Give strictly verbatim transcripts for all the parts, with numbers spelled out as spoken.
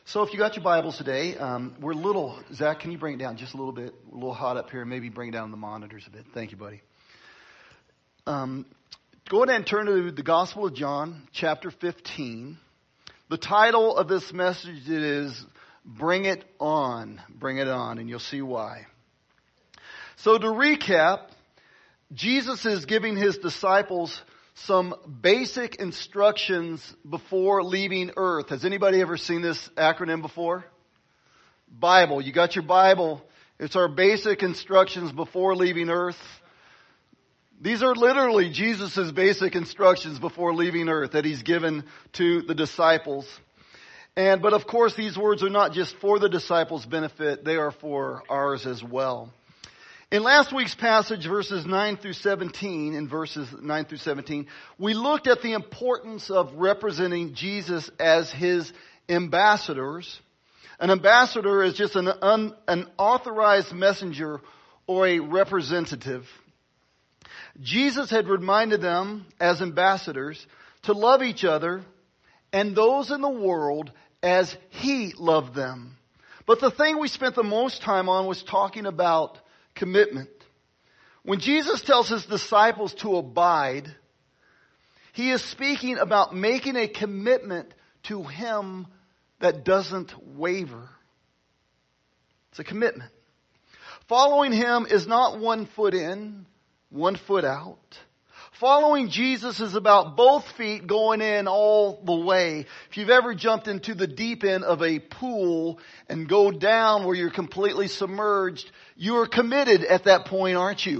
So if you got your Bibles today, um, we're a little, Zach, can you bring it down just a little bit? We're a little hot up here. Maybe bring down the monitors a bit. Thank you, buddy. Um, go ahead and turn to the Gospel of John, chapter fifteen. The title of this message is, Bring It On. Bring It On, and you'll see why. So to recap, Jesus is giving his disciples some basic instructions before leaving earth. Has anybody ever seen this acronym before? Bible. You got your Bible. It's our basic instructions before leaving earth. These are literally Jesus' basic instructions before leaving earth that he's given to the disciples. And, but of course, these words are not just for the disciples' benefit. They are for ours as well. In last week's passage, verses nine through seventeen, in verses nine through seventeen, we looked at the importance of representing Jesus as his ambassadors. An ambassador is just an, un, an authorized messenger or a representative. Jesus had reminded them as ambassadors to love each other and those in the world as he loved them. But the thing we spent the most time on was talking about commitment. When Jesus tells his disciples to abide, he is speaking about making a commitment to him that doesn't waver. It's a commitment. Following him is not one foot in, one foot out. Following Jesus is about both feet going in all the way. If you've ever jumped into the deep end of a pool and go down where you're completely submerged, you are committed at that point, aren't you?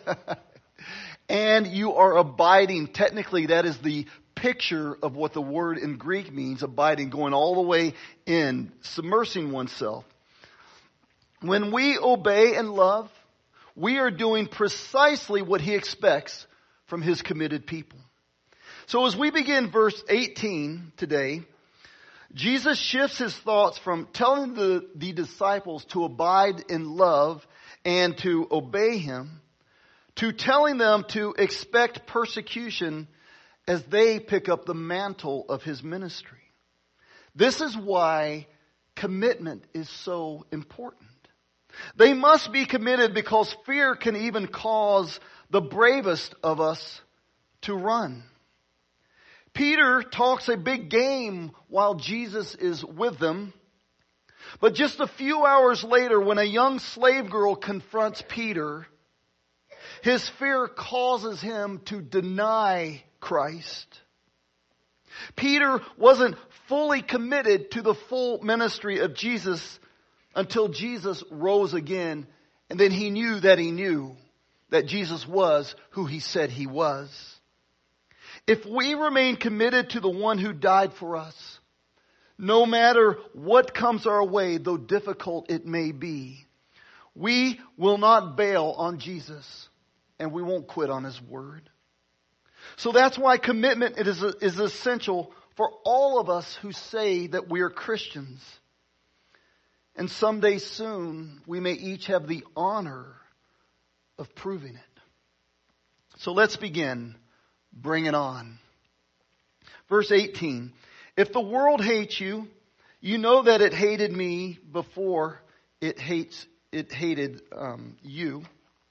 And you are abiding. Technically, that is the picture of what the word in Greek means, abiding, going all the way in, submersing oneself. When we obey and love, we are doing precisely what he expects from his committed people. So as we begin verse eighteen today, Jesus shifts his thoughts from telling the, the disciples to abide in love and to obey him to telling them to expect persecution as they pick up the mantle of his ministry. This is why commitment is so important. They must be committed because fear can even cause the bravest of us to run. Peter talks a big game while Jesus is with them. But just a few hours later, when a young slave girl confronts Peter, his fear causes him to deny Christ. Peter wasn't fully committed to the full ministry of Jesus until Jesus rose again, and then he knew that he knew that Jesus was who he said he was. If we remain committed to the one who died for us, no matter what comes our way, though difficult it may be, we will not bail on Jesus, and we won't quit on his word. So that's why commitment is, is essential for all of us who say that we are Christians. And someday soon, we may each have the honor of proving it. So let's begin. Bring it on. Verse eighteen. If the world hates you, you know that it hated me before it hates it hated um, you.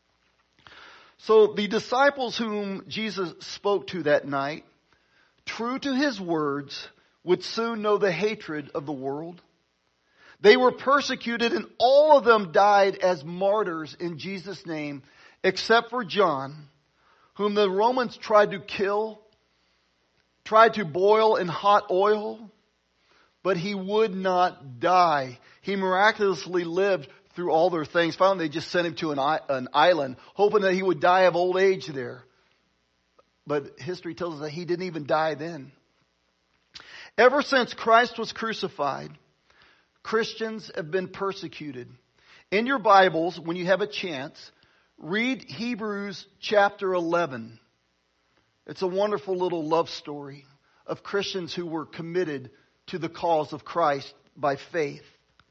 So the disciples whom Jesus spoke to that night, true to his words, would soon know the hatred of the world. They were persecuted and all of them died as martyrs in Jesus' name, except for John, whom the Romans tried to kill, tried to boil in hot oil, but he would not die. He miraculously lived through all their things. Finally, they just sent him to an, an island, hoping that he would die of old age there. But history tells us that he didn't even die then. Ever since Christ was crucified, Christians have been persecuted. In your Bibles, when you have a chance, read Hebrews chapter eleven. It's a wonderful little love story of Christians who were committed to the cause of Christ by faith.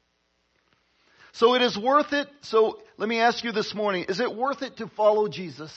So it is worth it. So let me ask you this morning, is it worth it to follow Jesus?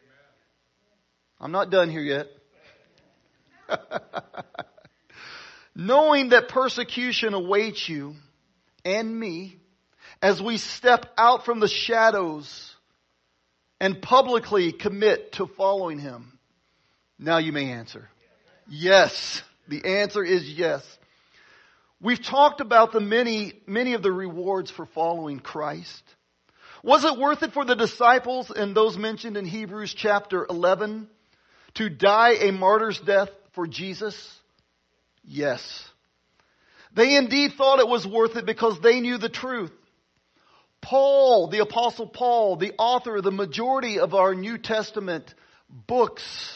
I'm not done here yet. knowing that persecution awaits you and me as we step out from the shadows and publicly commit to following him. Now you may answer. Yes. The answer is yes. We've talked about the many, many of the rewards for following Christ. Was it worth it for the disciples and those mentioned in Hebrews chapter eleven to die a martyr's death for Jesus? Yes. They indeed thought it was worth it because they knew the truth. Paul, the Apostle Paul, the author of the majority of our New Testament books,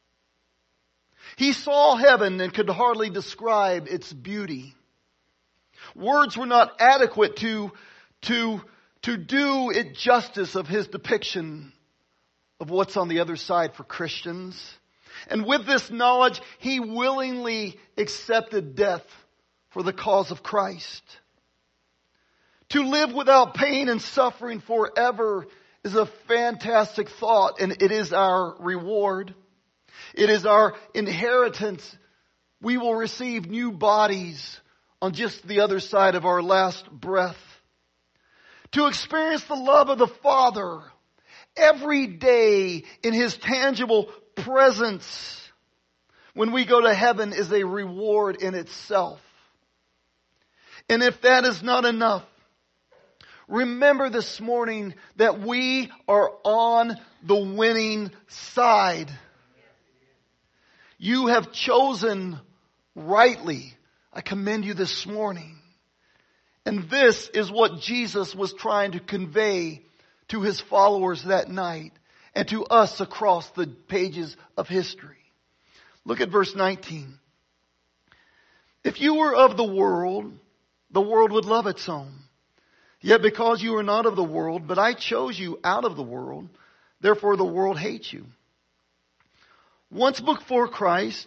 he saw heaven and could hardly describe its beauty. Words were not adequate to, to, to do it justice of his depiction of what's on the other side for Christians. And with this knowledge, he willingly accepted death for the cause of Christ. To live without pain and suffering forever is a fantastic thought, and it is our reward. It is our inheritance. We will receive new bodies on just the other side of our last breath. To experience the love of the Father every day in his tangible presence when we go to heaven is a reward in itself. And if that is not enough, remember this morning that we are on the winning side. You have chosen rightly. I commend you this morning. And this is what Jesus was trying to convey to his followers that night and to us across the pages of history. Look at verse nineteen. If you were of the world, the world would love its own. Yet because you are not of the world, but I chose you out of the world, therefore the world hates you. Once before Christ,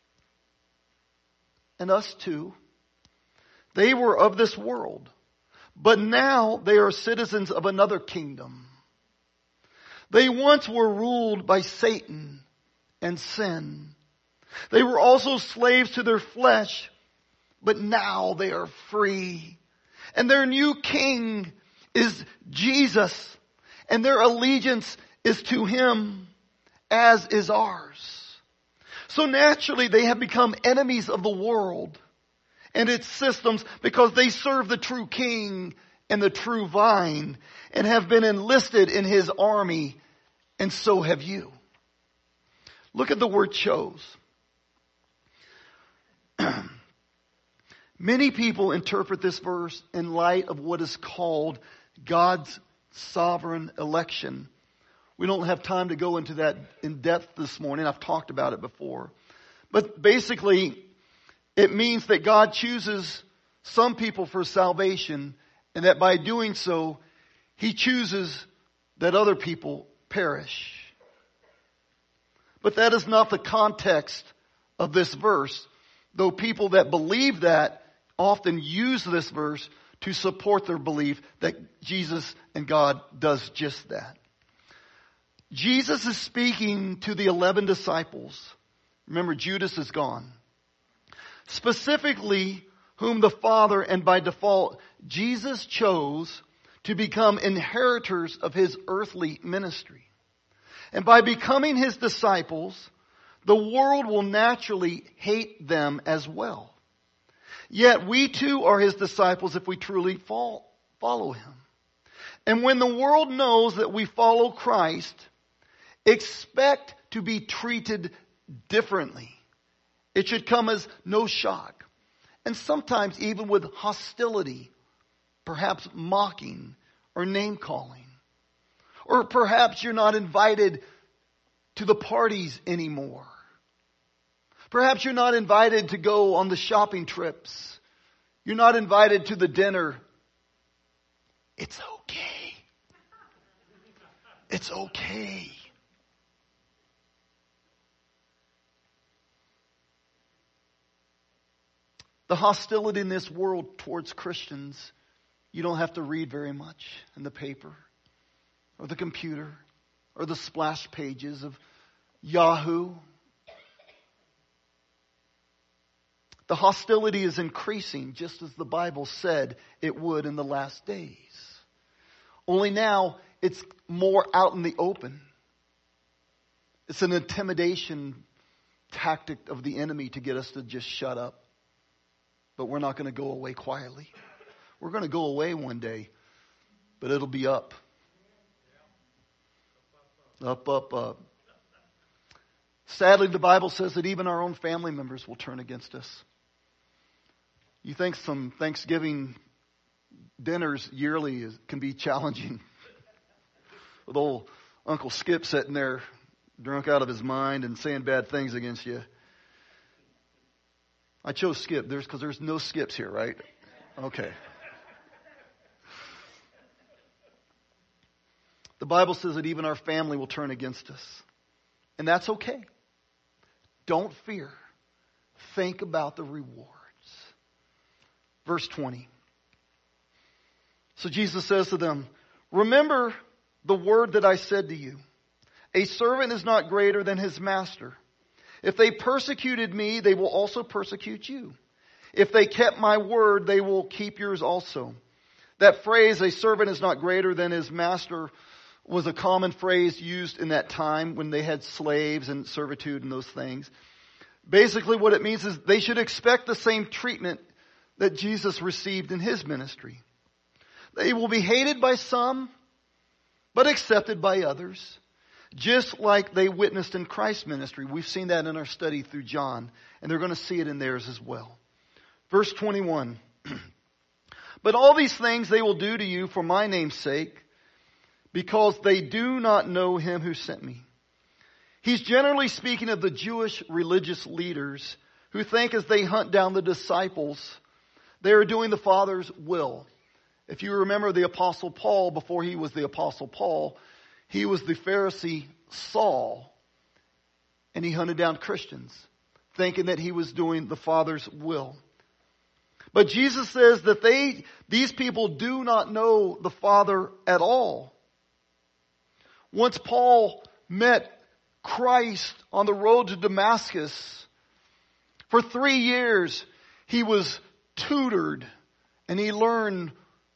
and us too, they were of this world, but now they are citizens of another kingdom. They once were ruled by Satan and sin. They were also slaves to their flesh, but now they are free. And their new king is Jesus, and their allegiance is to him, as is ours. So naturally they have become enemies of the world and its systems because they serve the true king and the true vine and have been enlisted in his army, and so have you. Look at the word chose. Many people interpret this verse in light of what is called God's sovereign election. We don't have time to go into that in depth this morning. I've talked about it before. But basically, it means that God chooses some people for salvation, and that by doing so, he chooses that other people perish. But that is not the context of this verse, though people that believe that often use this verse to support their belief that Jesus and God does just that. Jesus is speaking to the eleven disciples. Remember, Judas is gone. Specifically, whom the Father, and by default, Jesus chose to become inheritors of his earthly ministry. And by becoming his disciples, the world will naturally hate them as well. Yet we too are his disciples if we truly follow him. And when the world knows that we follow Christ, expect to be treated differently. It should come as no shock. And sometimes even with hostility, perhaps mocking or name calling. Or perhaps you're not invited to the parties anymore. Perhaps you're not invited to go on the shopping trips. You're not invited to the dinner. It's okay. It's okay. The hostility in this world towards Christians, you don't have to read very much in the paper or the computer or the splash pages of Yahoo. The hostility is increasing, just as the Bible said it would in the last days. Only now it's more out in the open. It's an intimidation tactic of the enemy to get us to just shut up. But we're not going to go away quietly. We're going to go away one day, but it'll be up. Up, up, up. Sadly, the Bible says that even our own family members will turn against us. You think some Thanksgiving dinners yearly is, can be challenging. With old Uncle Skip sitting there drunk out of his mind and saying bad things against you. I chose Skip there's because there's no Skips here, right? Okay. The Bible says that even our family will turn against us. And that's okay. Don't fear. Think about the rewards. Verse twenty. So Jesus says to them, remember the word that I said to you. A servant is not greater than his master. If they persecuted me, they will also persecute you. If they kept my word, they will keep yours also. That phrase, a servant is not greater than his master, was a common phrase used in that time when they had slaves and servitude and those things. Basically what it means is they should expect the same treatment that Jesus received in his ministry. They will be hated by some, but accepted by others. Just like they witnessed in Christ's ministry. We've seen that in our study through John. And they're going to see it in theirs as well. Verse twenty-one. But all these things they will do to you for my name's sake, because they do not know him who sent me. He's generally speaking of the Jewish religious leaders who think as they hunt down the disciples, they are doing the Father's will. If you remember the Apostle Paul, before he was the Apostle Paul, he was the Pharisee Saul, and he hunted down Christians, thinking that he was doing the Father's will. But Jesus says that they, these people do not know the Father at all. Once Paul met Christ on the road to Damascus, for three years he was tutored and he learned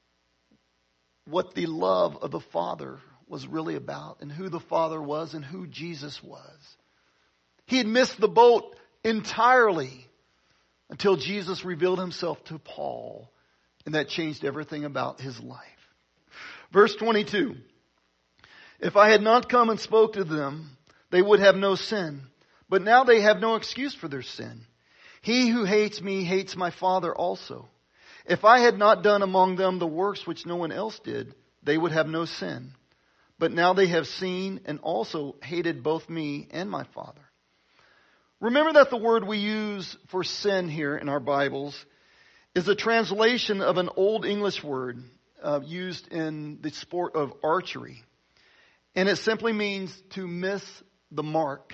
what the love of the Father was really about and who the Father was and who Jesus was. He had missed the boat entirely until Jesus revealed himself to Paul, and that changed everything about his life. Verse twenty-two. If I had not come and spoke to them, they would have no sin. But now they have no excuse for their sin. He who hates me hates my Father also. If I had not done among them the works which no one else did, they would have no sin. But now they have seen and also hated both me and my Father. Remember that the word we use for sin here in our Bibles is a translation of an Old English word uh, used in the sport of archery. And it simply means to miss the mark.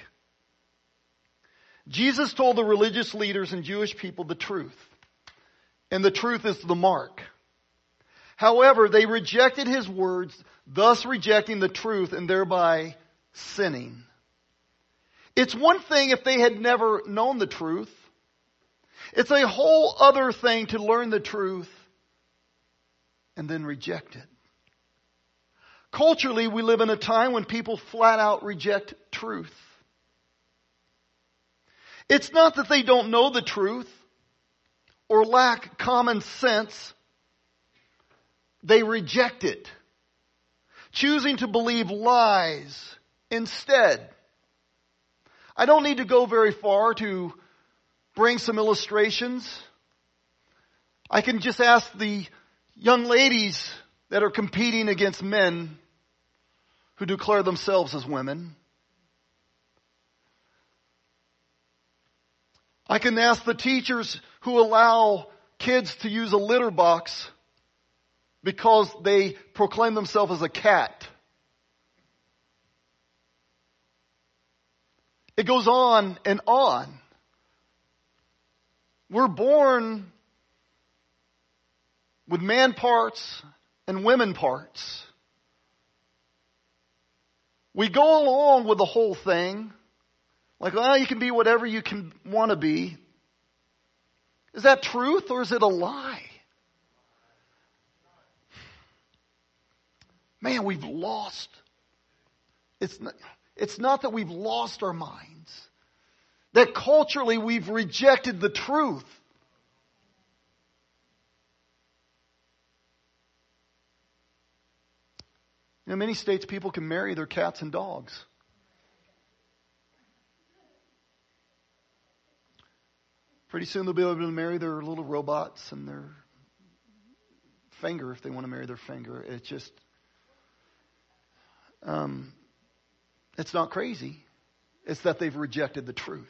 Jesus told the religious leaders and Jewish people the truth. And the truth is the mark. However, they rejected his words, thus rejecting the truth and thereby sinning. It's one thing if they had never known the truth. It's a whole other thing to learn the truth and then reject it. Culturally, we live in a time when people flat out reject truth. It's not that they don't know the truth or lack common sense. They reject it, choosing to believe lies instead. I don't need to go very far to bring some illustrations. I can just ask the young ladies that are competing against men who declare themselves as women. I can ask the teachers who allow kids to use a litter box because they proclaim themselves as a cat. It goes on and on. We're born with man parts and women parts. We go along with the whole thing. Like, well, you can be whatever you can want to be. Is that truth or is it a lie? Man, we've lost. It's not, it's not that we've lost our minds. That culturally we've rejected the truth. In many states, people can marry their cats and dogs. Pretty soon they'll be able to marry their little robots and their finger if they want to marry their finger. It's just, um, it's not crazy. It's that they've rejected the truth.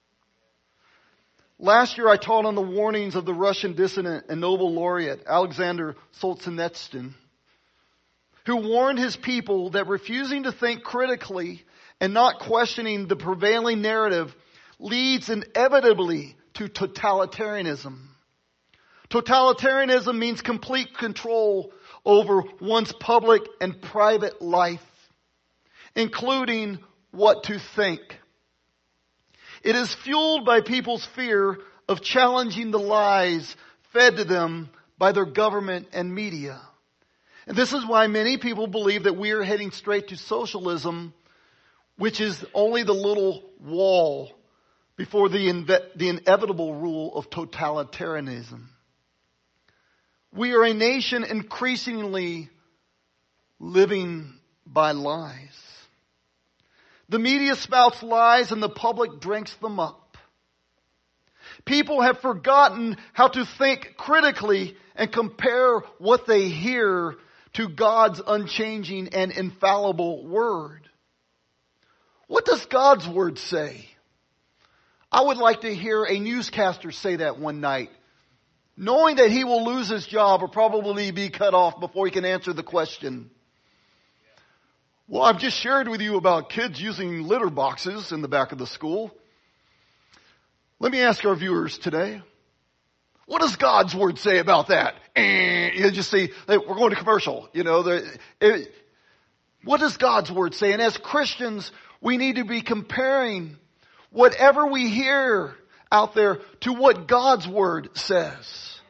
Last year I taught on the warnings of the Russian dissident and Nobel laureate Alexander Solzhenitsyn, who warned his people that refusing to think critically and not questioning the prevailing narrative leads inevitably to totalitarianism. Totalitarianism means complete control over one's public and private life, including what to think. It is fueled by people's fear of challenging the lies fed to them by their government and media. And this is why many people believe that we are heading straight to socialism, which is only the little wall before the, inve- the inevitable rule of totalitarianism. We are a nation increasingly living by lies. The media spouts lies and the public drinks them up. People have forgotten how to think critically and compare what they hear to God's unchanging and infallible word. What does God's word say? I would like to hear a newscaster say that one night, knowing that he will lose his job or probably be cut off before he can answer the question. Well, I've just shared with you about kids using litter boxes in the back of the school. Let me ask our viewers today, what does God's word say about that? And you just see, hey, we're going to commercial. You know, the, it, what does God's word say? And as Christians, we need to be comparing whatever we hear out there to what God's word says.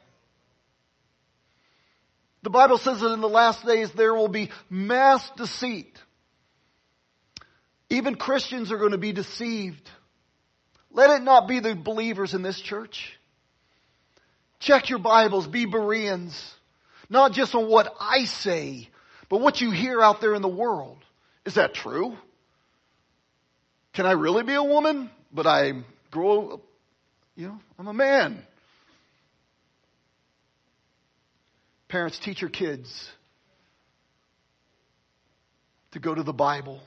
The Bible says that in the last days there will be mass deceit. Even Christians are going to be deceived. Let it not be the believers in this church. Check your Bibles, be Bereans. Not just on what I say, but what you hear out there in the world. Is that true? Can I really be a woman, but I grow up, you know, I'm a man? Parents, teach your kids to go to the Bible.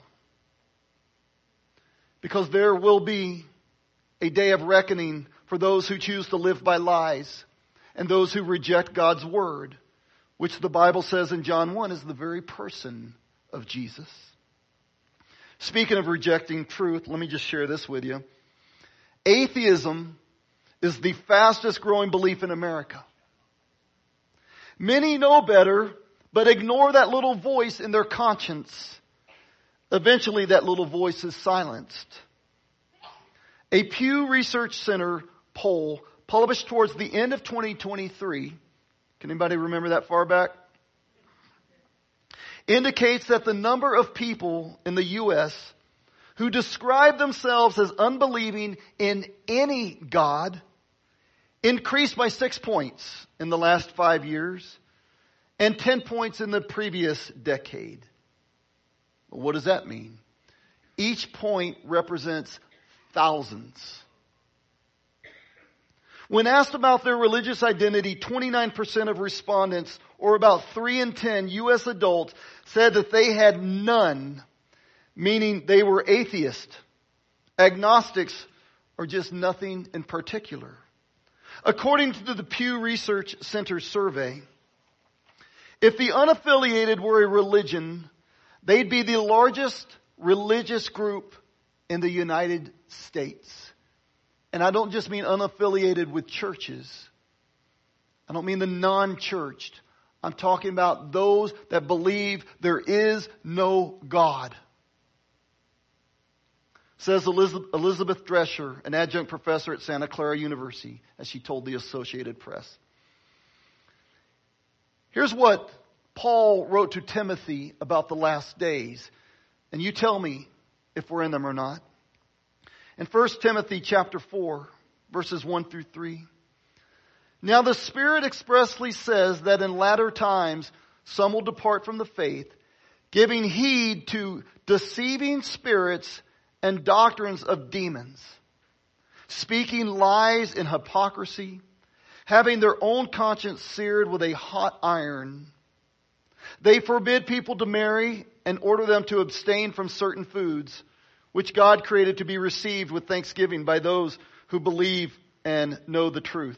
Because there will be a day of reckoning for those who choose to live by lies and those who reject God's word, which the Bible says in John one is the very person of Jesus. Speaking of rejecting truth, let me just share this with you. Atheism is the fastest growing belief in America. Many know better, but ignore that little voice in their conscience. Eventually that little voice is silenced. A Pew Research Center poll published towards the end of twenty twenty-three, can anybody remember that far back? Indicates that the number of people in the U S who describe themselves as unbelieving in any God increased by six points in the last five years and ten points in the previous decade. What does that mean? Each point represents thousands. When asked about their religious identity, twenty-nine percent of respondents, or about three in ten U S adults, said that they had none, meaning they were atheist, agnostics, or just nothing in particular. According to the Pew Research Center survey, if the unaffiliated were a religion, they'd be the largest religious group in the United States. And I don't just mean unaffiliated with churches. I don't mean the non-churched. I'm talking about those that believe there is no God. says Elizabeth Drescher, an adjunct professor at Santa Clara University, as she told the Associated Press. Here's what Paul wrote to Timothy about the last days, and you tell me if we're in them or not. In First Timothy chapter four, verses one through three. Now the Spirit expressly says that in latter times some will depart from the faith, giving heed to deceiving spirits and doctrines of demons, speaking lies in hypocrisy, having their own conscience seared with a hot iron. They forbid people to marry and order them to abstain from certain foods, which God created to be received with thanksgiving by those who believe and know the truth.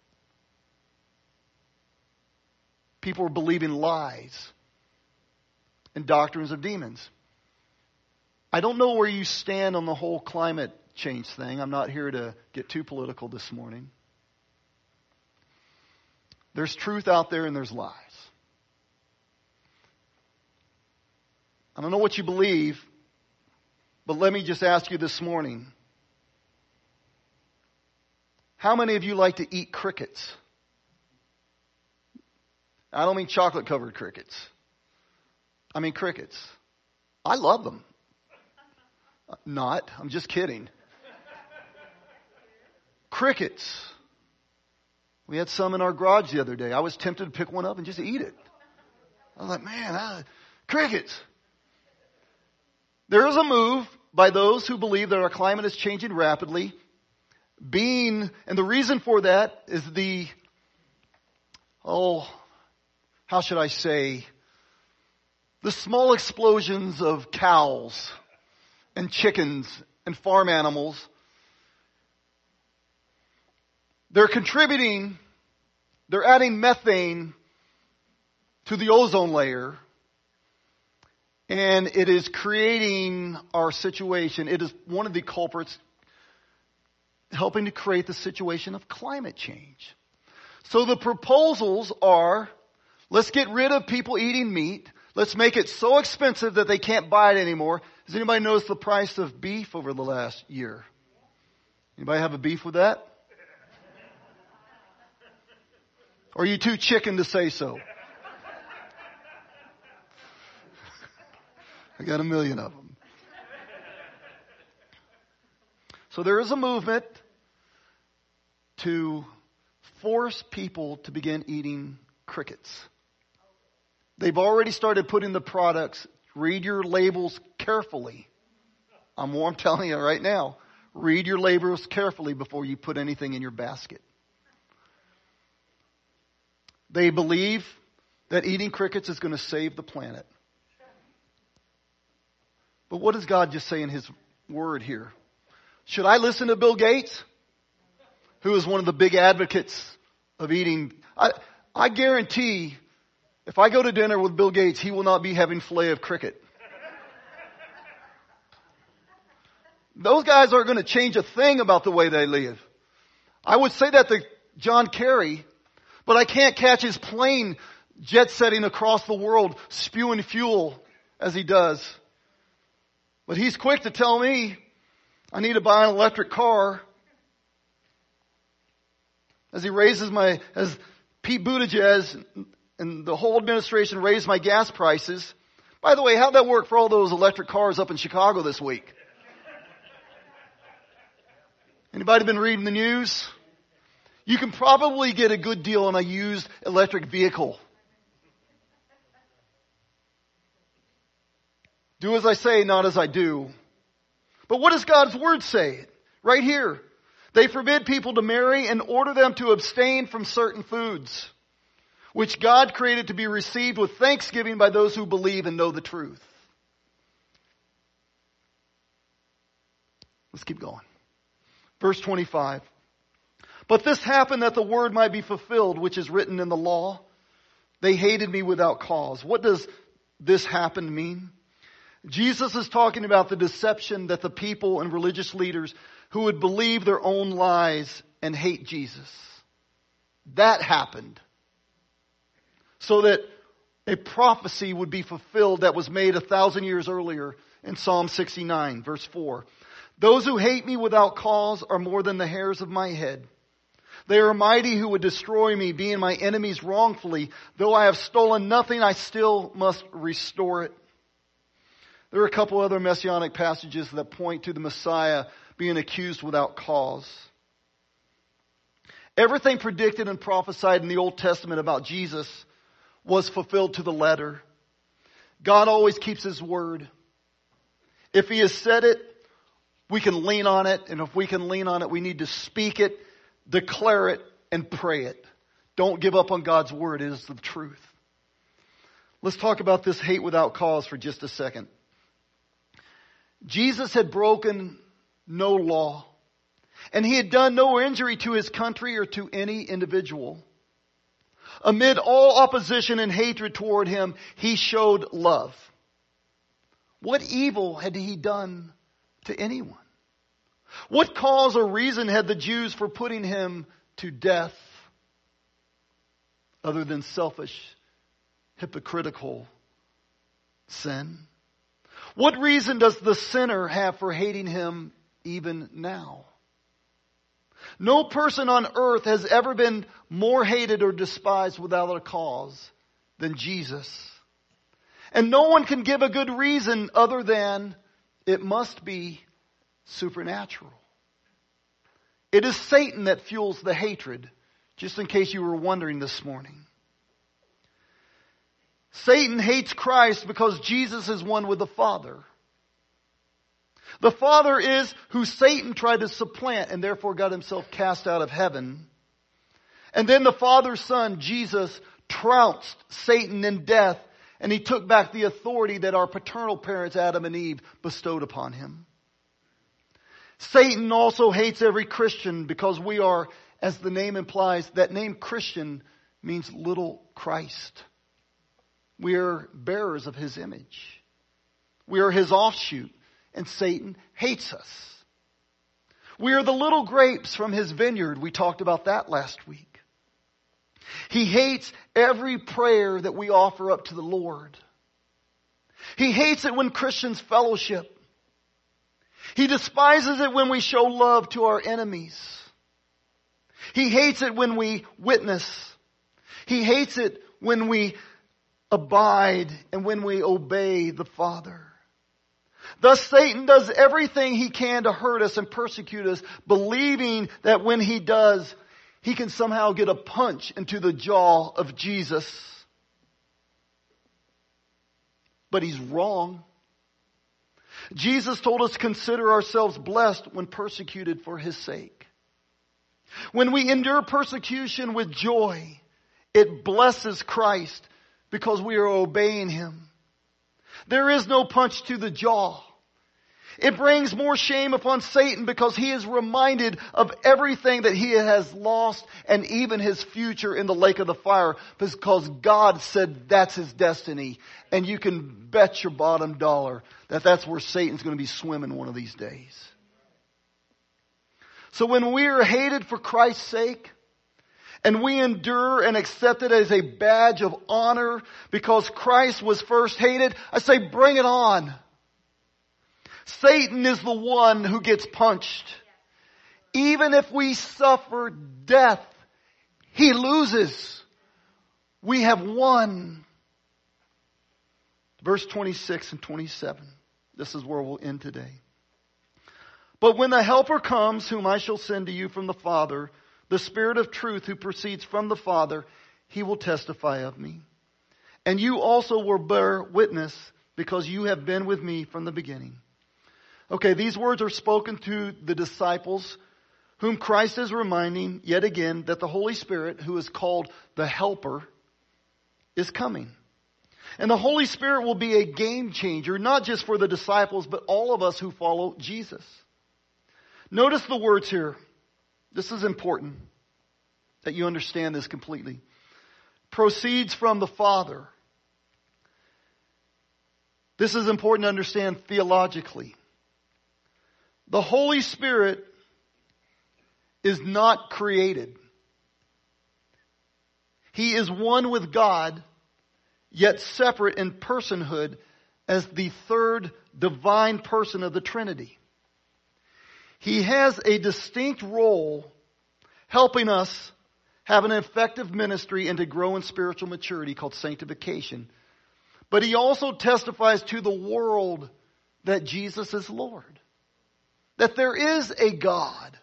People are believing lies and doctrines of demons. I don't know where you stand on the whole climate change thing. I'm not here to get too political this morning. There's truth out there and there's lies. I don't know what you believe, but let me just ask you this morning. How many of you like to eat crickets? I don't mean chocolate covered crickets. I mean crickets. I love them. Not. I'm just kidding. Crickets. We had some in our garage the other day. I was tempted to pick one up and just eat it. I was like, man, I, crickets. There is a move by those who believe that our climate is changing rapidly. Being, and the reason for that is the, oh, how should I say, the small explosions of cows and chickens and farm animals. They're contributing, they're adding methane to the ozone layer, and it is creating our situation. It is one of the culprits helping to create the situation of climate change. So the proposals are, let's get rid of people eating meat. Let's make it so expensive that they can't buy it anymore. Has anybody noticed the price of beef over the last year? Anybody have a beef with that? Or are you too chicken to say so? I got a million of them. So there is a movement to force people to begin eating crickets. They've already started putting the products. Read your labels carefully. I'm, I'm telling you right now. Read your labels carefully before you put anything in your basket. They believe that eating crickets is going to save the planet. But what does God just say in His Word here? Should I listen to Bill Gates, who is one of the big advocates of eating? I, I guarantee if I go to dinner with Bill Gates, he will not be having filet of cricket. Those guys aren't going to change a thing about the way they live. I would say that to John Kerry, but I can't catch his plane jet setting across the world, spewing fuel as he does. But he's quick to tell me I need to buy an electric car. As he raises my, as Pete Buttigieg and the whole administration raised my gas prices. By the way, how'd that work for all those electric cars up in Chicago this week? Anybody been reading the news? You can probably get a good deal on a used electric vehicle. Do as I say, not as I do. But what does God's Word say? Right here. They forbid people to marry and order them to abstain from certain foods, which God created to be received with thanksgiving by those who believe and know the truth. Let's keep going. Verse twenty-five. But this happened that the word might be fulfilled, which is written in the law. They hated me without cause. What does this happen mean? Jesus is talking about the deception that the people and religious leaders who would believe their own lies and hate Jesus. That happened. So that a prophecy would be fulfilled that was made a thousand years earlier in Psalm sixty-nine, verse four. Those who hate me without cause are more than the hairs of my head. They are mighty who would destroy me, being my enemies wrongfully. Though I have stolen nothing, I still must restore it. There are a couple other messianic passages that point to the Messiah being accused without cause. Everything predicted and prophesied in the Old Testament about Jesus was fulfilled to the letter. God always keeps His word. If He has said it, we can lean on it. And if we can lean on it, we need to speak it, declare it, and pray it. Don't give up on God's word. It is the truth. Let's talk about this hate without cause for just a second. Jesus had broken no law, and He had done no injury to His country or to any individual. Amid all opposition and hatred toward Him, He showed love. What evil had He done to anyone? What cause or reason had the Jews for putting Him to death other than selfish, hypocritical sin? What reason does the sinner have for hating Him even now? No person on earth has ever been more hated or despised without a cause than Jesus. And no one can give a good reason other than it must be supernatural. It is Satan that fuels the hatred, just in case you were wondering this morning. Satan hates Christ because Jesus is one with the Father. The Father is who Satan tried to supplant and therefore got himself cast out of heaven. And then the Father's Son, Jesus, trounced Satan in death, and He took back the authority that our paternal parents, Adam and Eve, bestowed upon Him. Satan also hates every Christian because we are, as the name implies, that name Christian means little Christ. We are bearers of His image. We are His offshoot, and Satan hates us. We are the little grapes from His vineyard. We talked about that last week. He hates every prayer that we offer up to the Lord. He hates it when Christians fellowship. He despises it when we show love to our enemies. He hates it when we witness. He hates it when we abide and when we obey the Father. Thus Satan does everything he can to hurt us and persecute us, believing that when he does, he can somehow get a punch into the jaw of Jesus. But he's wrong. Jesus told us to consider ourselves blessed when persecuted for His sake. When we endure persecution with joy, it blesses Christ because we are obeying Him. There is no punch to the jaw. It brings more shame upon Satan because he is reminded of everything that he has lost and even his future in the lake of the fire, because God said that's his destiny. And you can bet your bottom dollar that that's where Satan's going to be swimming one of these days. So when we are hated for Christ's sake, and we endure and accept it as a badge of honor because Christ was first hated, I say bring it on. Satan is the one who gets punched. Even if we suffer death, he loses. We have won. Verse twenty-six and twenty-seven. This is where we'll end today. But when the Helper comes, whom I shall send to you from the Father, the Spirit of truth who proceeds from the Father, He will testify of me. And you also will bear witness because you have been with me from the beginning. Okay, these words are spoken to the disciples whom Christ is reminding yet again that the Holy Spirit, who is called the Helper, is coming. And the Holy Spirit will be a game changer, not just for the disciples, but all of us who follow Jesus. Notice the words here. This is important that you understand this completely. Proceeds from the Father. This is important to understand theologically. The Holy Spirit is not created. He is one with God, yet separate in personhood as the third divine person of the Trinity. He has a distinct role helping us have an effective ministry and to grow in spiritual maturity called sanctification. But he also testifies to the world that Jesus is Lord. That there is a God.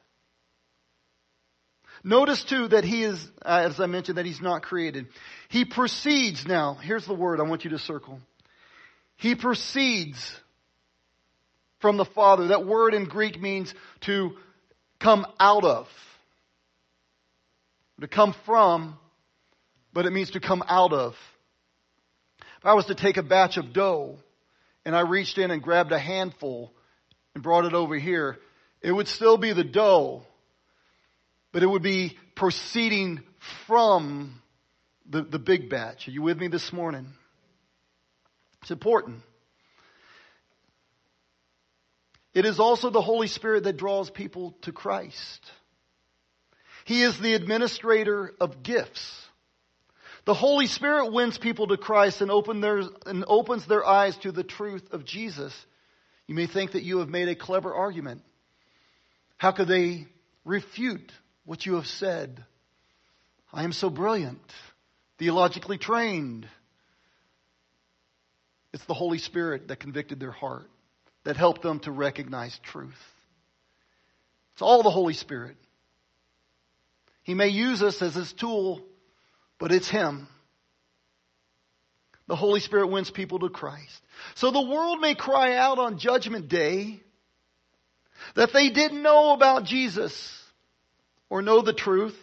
Notice too that he is, uh, as I mentioned, that he's not created. He proceeds now. Here's the word I want you to circle. He proceeds from the Father. That word in Greek means to come out of. To come from, but it means to come out of. If I was to take a batch of dough and I reached in and grabbed a handful and brought it over here, it would still be the dough, but it would be proceeding from the, the big batch. Are you with me this morning? It's important. It is also the Holy Spirit that draws people to Christ. He is the administrator of gifts. The Holy Spirit wins people to Christ and, open their, and opens their eyes to the truth of Jesus. You may think that you have made a clever argument. How could they refute what you have said? I am so brilliant, theologically trained. It's the Holy Spirit that convicted their heart, that helped them to recognize truth. It's all the Holy Spirit. He may use us as his tool, but it's him. The Holy Spirit wins people to Christ. So the world may cry out on Judgment Day that they didn't know about Jesus or know the truth.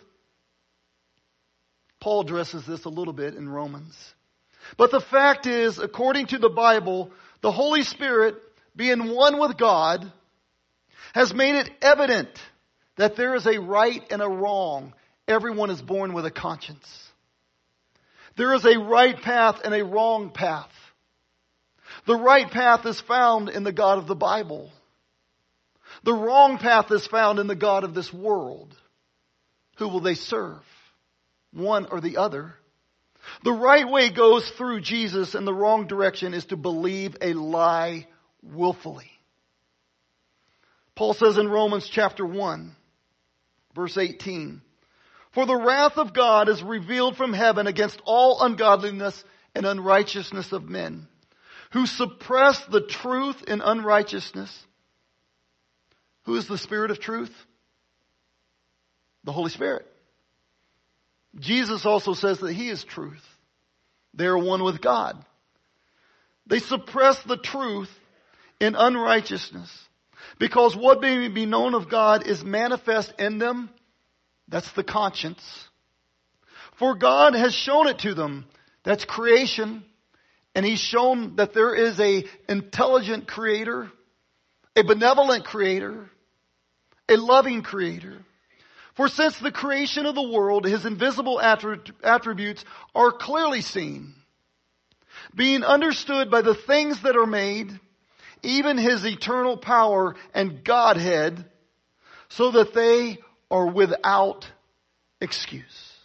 Paul addresses this a little bit in Romans. But the fact is, according to the Bible, the Holy Spirit, being one with God, has made it evident that there is a right and a wrong. Everyone is born with a conscience. There is a right path and a wrong path. The right path is found in the God of the Bible. The wrong path is found in the God of this world. Who will they serve? One or the other. The right way goes through Jesus, and the wrong direction is to believe a lie willfully. Paul says in Romans chapter one, verse eighteen, "For the wrath of God is revealed from heaven against all ungodliness and unrighteousness of men, who suppress the truth in unrighteousness." Who is the Spirit of truth? The Holy Spirit. Jesus also says that he is truth. They are one with God. They suppress the truth in unrighteousness, because what may be known of God is manifest in them. That's the conscience. For God has shown it to them. That's creation. And he's shown that there is a intelligent creator, a benevolent creator, a loving creator. For since the creation of the world, his invisible attributes are clearly seen, being understood by the things that are made, even his eternal power and Godhead, so that they are without excuse.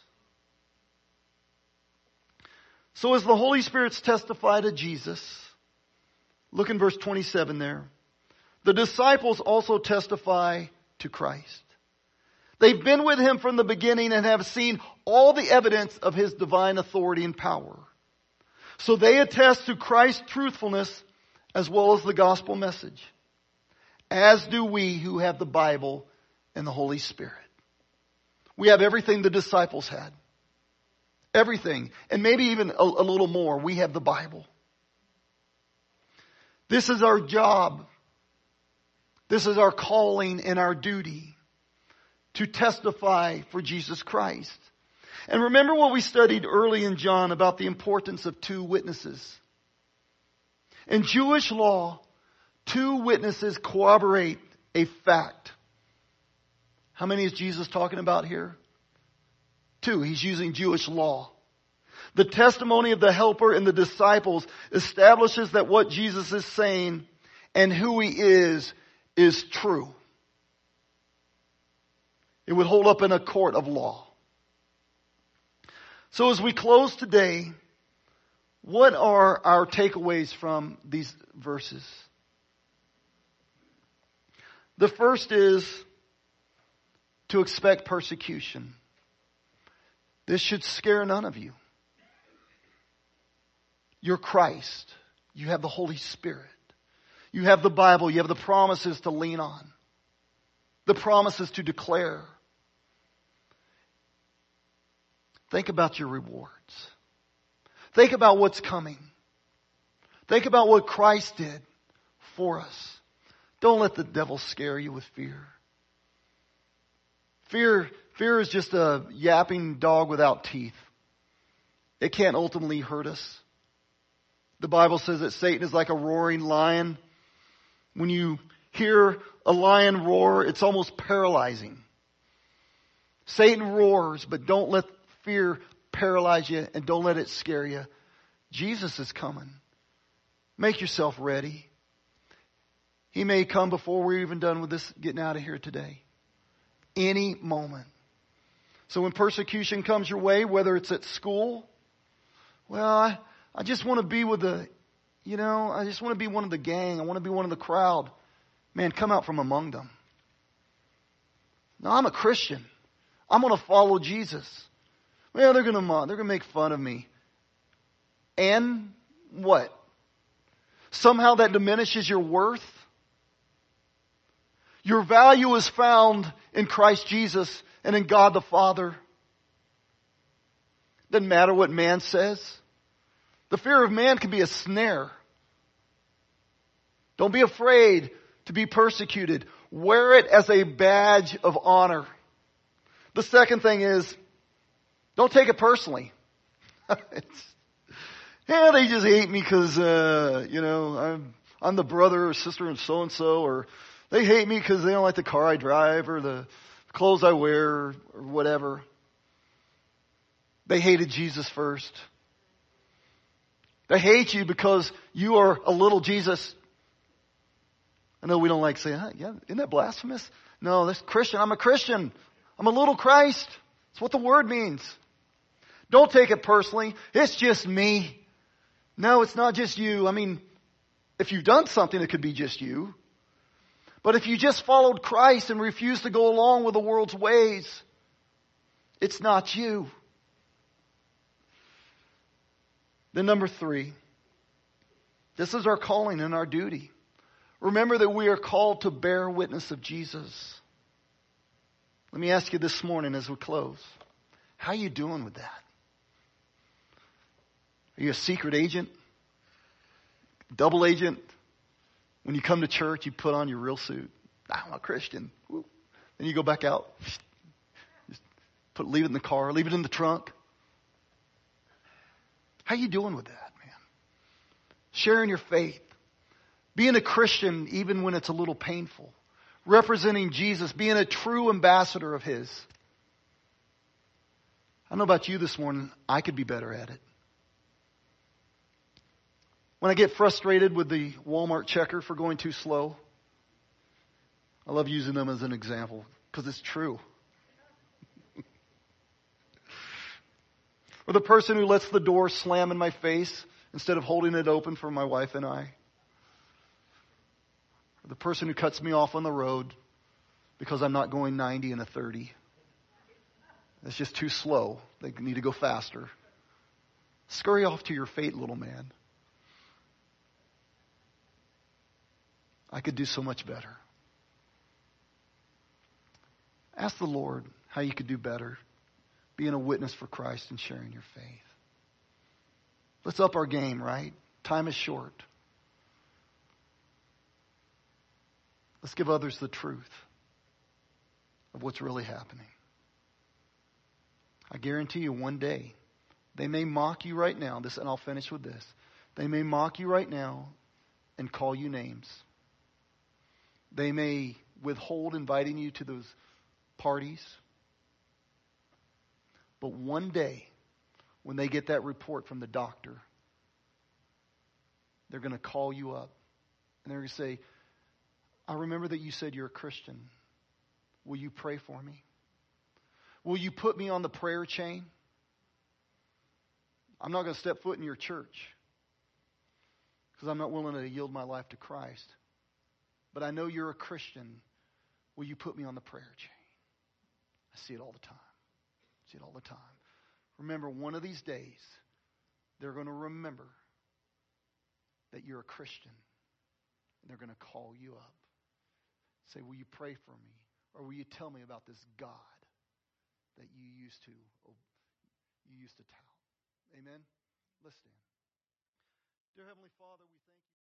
So as the Holy Spirit's testify to Jesus, look in verse twenty-seven there. The disciples also testify to Christ. They've been with him from the beginning and have seen all the evidence of his divine authority and power. So they attest to Christ's truthfulness as well as the gospel message. As do we who have the Bible and the Holy Spirit. We have everything the disciples had. Everything. And maybe even a, a little more. We have the Bible. This is our job. This is our calling and our duty. To testify for Jesus Christ. And remember what we studied early in John about the importance of two witnesses. In Jewish law, two witnesses corroborate a fact. How many is Jesus talking about here? Two. He's using Jewish law. The testimony of the helper and the disciples establishes that what Jesus is saying and who he is is true. It would hold up in a court of law. So as we close today, what are our takeaways from these verses? The first is to expect persecution. This should scare none of you. You're Christ. You have the Holy Spirit. You have the Bible. You have the promises to lean on. The promises to declare. Think about your rewards. Think about what's coming. Think about what Christ did for us. Don't let the devil scare you with fear. Fear, fear is just a yapping dog without teeth. It can't ultimately hurt us. The Bible says that Satan is like a roaring lion. When you hear a lion roar, it's almost paralyzing. Satan roars, but don't let fear paralyze you and don't let it scare you. Jesus is coming. Make yourself ready. He may come before we're even done with this, getting out of here today. Any moment. So when persecution comes your way, whether it's at school, well, I, I just want to be with the, you know, I just want to be one of the gang. I want to be one of the crowd. Man, come out from among them. No, I'm a Christian. I'm going to follow Jesus. Well, they're going to they're going to make fun of me. And what? Somehow that diminishes your worth? Your value is found in Christ Jesus and in God the Father. Doesn't matter what man says. The fear of man can be a snare. Don't be afraid to be persecuted. Wear it as a badge of honor. The second thing is, don't take it personally. It's, yeah, they just hate me because, uh, you know, I'm, I'm the brother or sister of so-and-so, or they hate me because they don't like the car I drive or the clothes I wear or whatever. They hated Jesus first. They hate you because you are a little Jesus. I know we don't like saying, huh, yeah, isn't that blasphemous? No, that's Christian. I'm a Christian. I'm a little Christ. That's what the word means. Don't take it personally. It's just me. No, it's not just you. I mean, if you've done something, it could be just you. But if you just followed Christ and refused to go along with the world's ways, it's not you. Then number three, this is our calling and our duty. Remember that we are called to bear witness of Jesus. Let me ask you this morning as we close. How are you doing with that? Are you a secret agent? Double agent? When you come to church, you put on your real suit. I'm a Christian. Woo. Then you go back out. Just put, leave it in the car. Leave it in the trunk. How are you doing with that, man? Sharing your faith. Being a Christian even when it's a little painful. Representing Jesus. Being a true ambassador of His. I don't know about you this morning. I could be better at it. When I get frustrated with the Walmart checker for going too slow, I love using them as an example because it's true. Or the person who lets the door slam in my face instead of holding it open for my wife and I. Or the person who cuts me off on the road because I'm not going ninety and a thirty. It's just too slow. They need to go faster. Scurry off to your fate, little man. I could do so much better. Ask the Lord how you could do better, being a witness for Christ and sharing your faith. Let's up our game, right? Time is short. Let's give others the truth of what's really happening. I guarantee you one day, they may mock you right now, this, and I'll finish with this. They may mock you right now and call you names. They may withhold inviting you to those parties. But one day, when they get that report from the doctor, they're going to call you up. And they're going to say, I remember that you said you're a Christian. Will you pray for me? Will you put me on the prayer chain? I'm not going to step foot in your church because I'm not willing to yield my life to Christ. But I know you're a Christian will you put me on the prayer chain? I see it all the time. I see it all the time. Remember, one of these days, they're going to remember that you're a Christian. And they're going to call you up. Say, will you pray for me? Or will you tell me about this God that you used to, you used to tout? Amen? Let's stand. Dear Heavenly Father, we thank you.